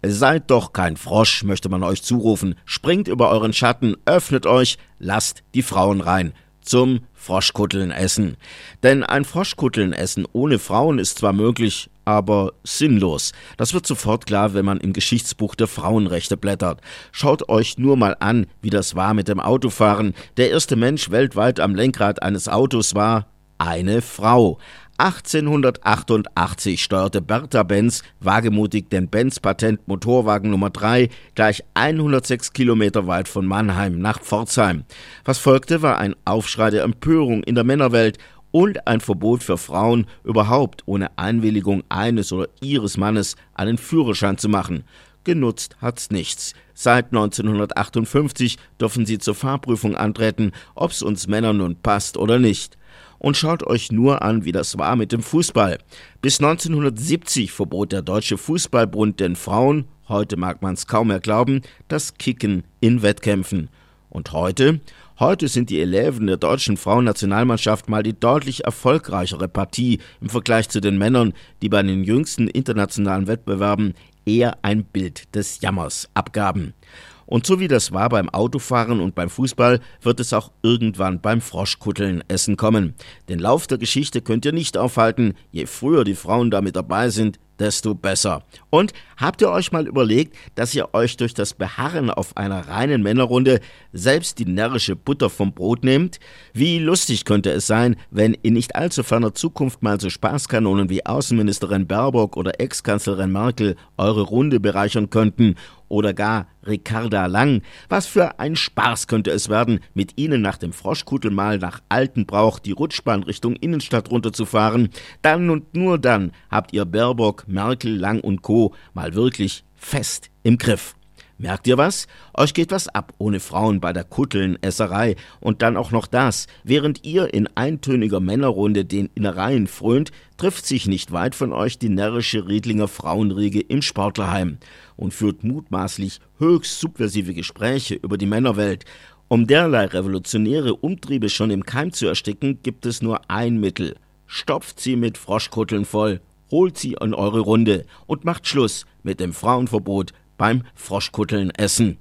Seid doch kein Frosch, möchte man euch zurufen. Springt über euren Schatten, öffnet euch, lasst die Frauen rein. Zum Froschkutteln essen. Denn ein Froschkutteln essen ohne Frauen ist zwar möglich, aber sinnlos. Das wird sofort klar, wenn man im Geschichtsbuch der Frauenrechte blättert. Schaut euch nur mal an, wie das war mit dem Autofahren. Der erste Mensch weltweit am Lenkrad eines Autos war eine Frau. 1888 steuerte Bertha Benz wagemutig den Benz-Patent Motorwagen Nummer 3 gleich 106 Kilometer weit von Mannheim nach Pforzheim. Was folgte, war ein Aufschrei der Empörung in der Männerwelt und ein Verbot für Frauen, überhaupt ohne Einwilligung eines oder ihres Mannes einen Führerschein zu machen. Genutzt hat's nichts. Seit 1958 dürfen sie zur Fahrprüfung antreten, ob's uns Männern nun passt oder nicht. Und schaut euch nur an, wie das war mit dem Fußball. Bis 1970 verbot der Deutsche Fußballbund den Frauen, heute mag man's kaum mehr glauben, das Kicken in Wettkämpfen. Und heute? Heute sind die Eleven der deutschen Frauennationalmannschaft mal die deutlich erfolgreichere Partie im Vergleich zu den Männern, die bei den jüngsten internationalen Wettbewerben eher ein Bild des Jammers abgaben. Und so wie das war beim Autofahren und beim Fußball, wird es auch irgendwann beim Froschkutteln essen kommen. Den Lauf der Geschichte könnt ihr nicht aufhalten. Je früher die Frauen damit dabei sind, desto besser. Und habt ihr euch mal überlegt, dass ihr euch durch das Beharren auf einer reinen Männerrunde selbst die närrische Butter vom Brot nehmt? Wie lustig könnte es sein, wenn in nicht allzu ferner Zukunft mal so Spaßkanonen wie Außenministerin Baerbock oder Ex-Kanzlerin Merkel eure Runde bereichern könnten oder gar Ricarda Lang. Was für ein Spaß könnte es werden, mit ihnen nach dem Froschkutteln mal nach alten Brauch die Rutschbahn Richtung Innenstadt runterzufahren. Dann und nur dann habt ihr Baerbock, Merkel, Lang und Co. mal wirklich fest im Griff. Merkt ihr was? Euch geht was ab ohne Frauen bei der Kutteln-Esserei. Und dann auch noch das. Während ihr in eintöniger Männerrunde den Innereien frönt, trifft sich nicht weit von euch die närrische Riedlinger Frauenriege im Sportlerheim und führt mutmaßlich höchst subversive Gespräche über die Männerwelt. Um derlei revolutionäre Umtriebe schon im Keim zu ersticken, gibt es nur ein Mittel. Stopft sie mit Froschkutteln voll, holt sie in eure Runde und macht Schluss mit dem Frauenverbot beim Froschkutteln essen.